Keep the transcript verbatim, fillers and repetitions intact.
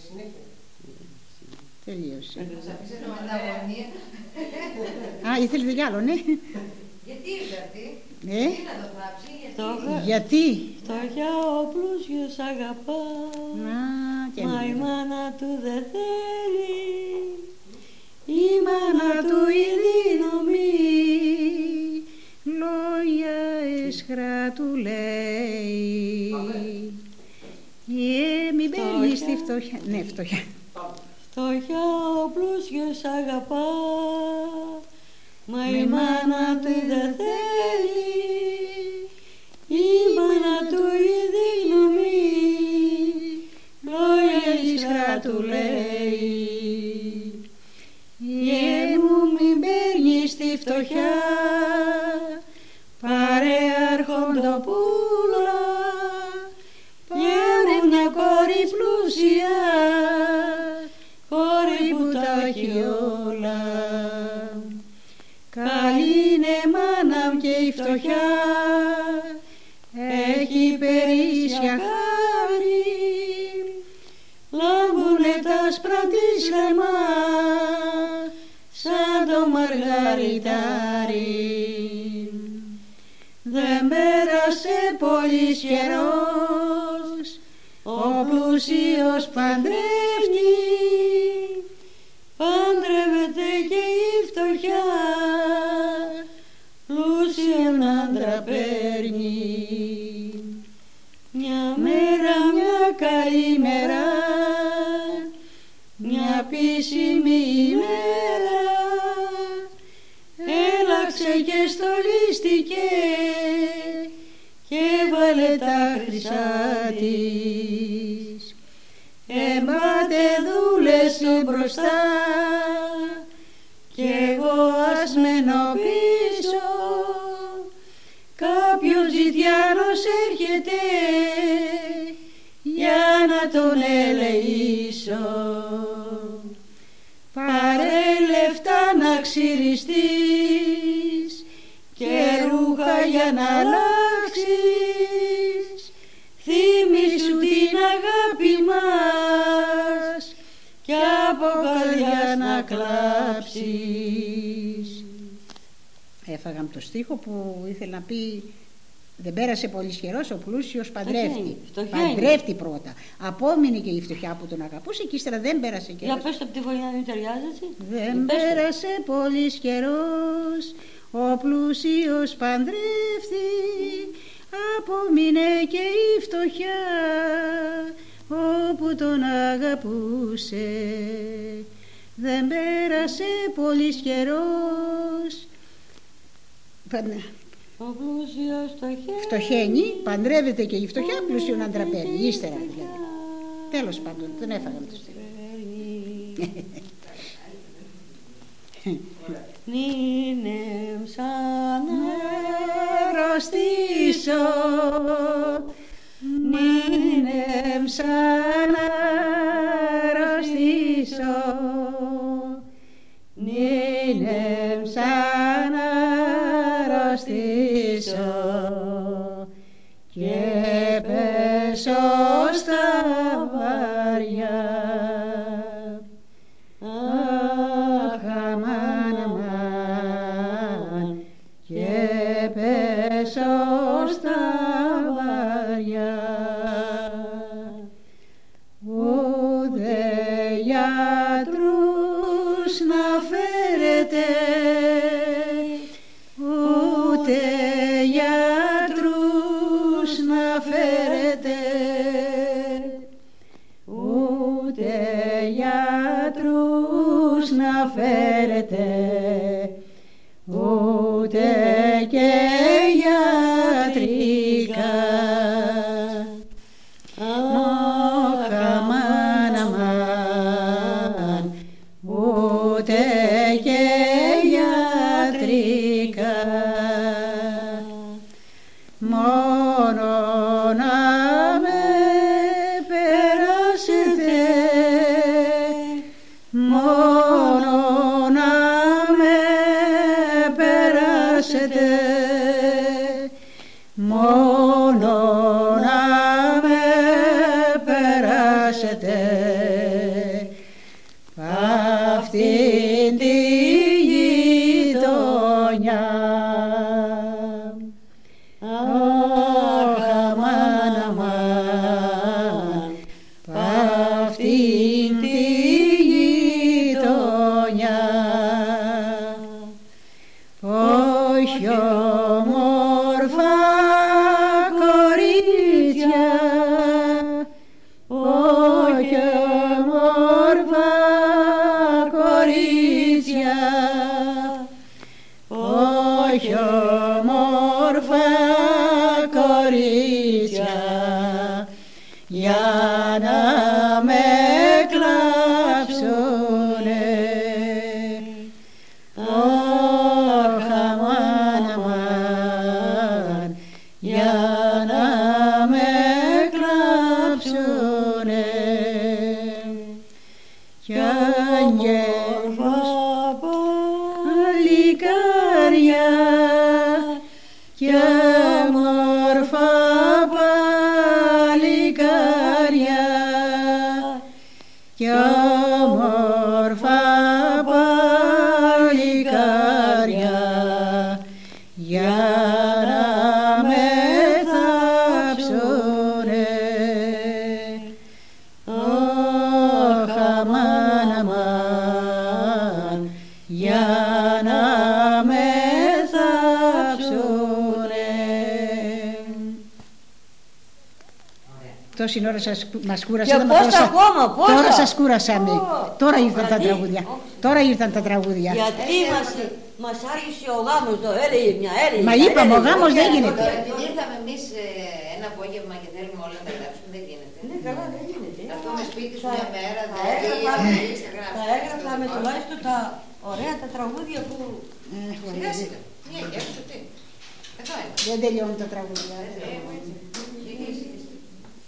Τελείωσε. Θα πεις ενώ μεταγωνία. Α, ήθελετε κι άλλο, ναι. Γιατί ήρθε αυτή, Ε? τι να το γράψει, γιατί. Γιατί. Φτωχιά ο πλούσιος αγαπά, Να, και μα η ναι. μάνα του δεν θέλει. Η μάνα του η δύναμη, λόγια έσχρα του λέει. Ε, μην παίρνεις τη φτωχιά. Ναι, φτωχιά. φτωχιά ο πλούσιος αγαπά, μα η μάνα του δεν θέλει. Η μάνα του η δύναμη, λόγια ίσχρα του λέει. Ε, μου μην παίρνεις τη φτωχιά, πάρε αρχοντοπούλα, πάρε μια κόρη πλούσια, κόρη που τα έχει όλα. Καλή είναι μάνα μου και η φτωχιά, έχει περίσσια χάρη, λάμπουνε τα άσπρα της λεμά, σαν το μαργαριτάρι. Δεν πέρασε πολύς καιρός, ο πλούσιος παντρεύει, παντρεύεται και η φτωχιά, πλούσιον άντρα παίρνει. Μια μέρα, μια καλή μέρα, μια πίσιμη ημέρα, έλαξε και στολίστηκε και έβαλε τα χρυσά της. Εμπάτε δούλεσε μπροστά κι εγώ ας μένω πίσω, κάποιος ζητιάνος έρχεται για να τον ελεήσω. Πάρε λεφτά να ξυριστείς και ρούχα για να αλλάξεις, θυμήσου την αγάπη μας κι από καρδιά να κλάψεις. Έφαγα το στίχο που ήθελε να πει δεν πέρασε πολύ καιρός, ο πλούσιος παντρεύτη. Παντρεύτη πρώτα. Απόμεινε και η φτωχιά που τον αγαπούσε και ύστερα δεν πέρασε καιρός. Για πες το από τη φωνή να μην ταιριάζει έτσι. Δεν πέρασε πολύ καιρός, ο πλούσιος παντρεύτη, απόμεινε και η φτωχιά όπου τον αγαπούσε. Δεν πέρασε πολύ καιρός. Ο πλούσιος φτωχαίνει, φτωχαίνει, παντρεύεται και η φτωχιά, πλούσιον άντρα παίρνει. Ύστερα δηλαδή. Τέλος πάντων, δεν έφαγαμε το στήριο. Νίνεμ σαν αρρωστήσω, νίνεμ σαν αρρωστήσω, νίνεμ σαν αρρωστήσω και πέσω στα βάρια. Αχ, αμάν, αμάν, και πέσω στα βάρια. Ούτε γιατρούς να φέρετε, ούτε γιατρούς να φέρετε, ούτε γιατρούς να φέρετε, ούτε και γιατρικά. Αχ, αμάν, αμάν, ούτε και γιατρικά. Μόνο να με περάσετε, μόνο να με αυτήν τη γειτονιά. Αχ, αμάν, αμάν, αυτήν τη γειτονιά, όχι όμορφα κορίτσια, όχι όμορφα κορίτσια, όχι όμορφα κορίτσια, για να με κλάψουνε. Ωχ, αμάν, αμάν, για να με κλάψουνε. Κι άγγελος παλικάρια, κι όμορφα παλικάρια, κι όμορφα παλικάρια, για να με θάψουνε. Ωχ, αμάν, αμάν, για να με θάψουνε. Τόση ώρα σας, μας κούρασαμε. Και πόσα ακόμα, πόσα. Τώρα σας κούρασαμε. Oh, Τώρα ήρθαν τα γιατί? τραγούδια. Oh. Τώρα ήρθαν τα τραγούδια. Γιατί μας, μας άργησε ο γάμος εδώ, έλεγε μια, έλεγε. Μα μια, είπαμε, ο έλεγε, γάμος δεν έλεγε. γίνεται. Τώρα, επειδή ήρθαμε εμείς ε, ένα απόγευμα και θέλουμε όλα να τα γράψουμε, δεν γίνεται. Ναι, καλά, δεν γίνεται. Αυτό με σπίτι σου Θα- μια μέρα, θα δηλαδή, έγραφα- έχεις να γράψεις. Θα έγραφαμε τουλάχιστον τα ωραία τα τραγούδια που... Ε, Σιγά σιγά. Μία και έξω τι. Εδώ είναι. Δεν τελειώνουν τα τραγούδια. Ε,